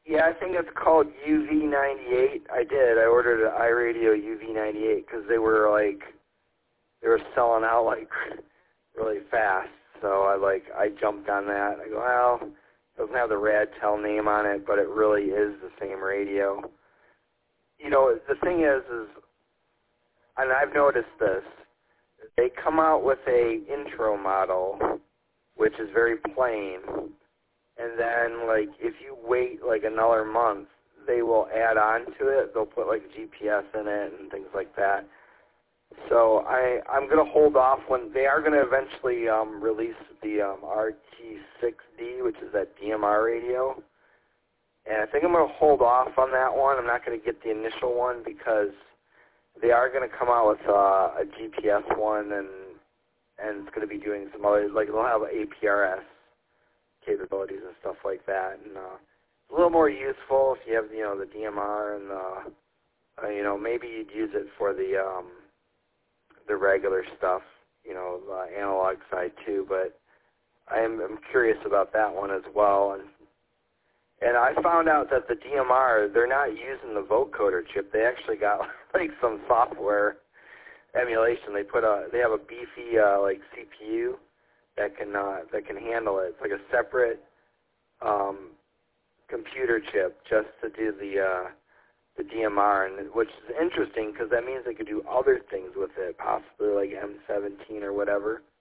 Yeah, I think it's called UV98. I did. I ordered an iRadio UV98 because they were selling out like really fast. So I jumped on that. I go, well, it doesn't have the Radtel name on it, but it really is the same radio. You know, the thing is, and I've noticed this, they come out with a intro model, which is very plain, and then, like, if you wait, like, another month, they will add on to it. They'll put, like, GPS in it and things like that. So I'm going to hold off when they are going to eventually release the RT6D, which is that DMR radio. And I think I'm going to hold off on that one. I'm not going to get the initial one because they are going to come out with a GPS one, and it's going to be doing some other, like, they'll have APRS capabilities and stuff like that. And it's a little more useful if you have, the DMR and maybe you'd use it for the regular stuff, the analog side too. But I'm curious about that one as well. And I found out that the DMR, they're not using the vocoder chip. They actually got like some software emulation. They have a beefy like CPU that can handle it. It's like a separate computer chip just to do the DMR, and which is interesting because that means they could do other things with it, possibly like M17 or whatever.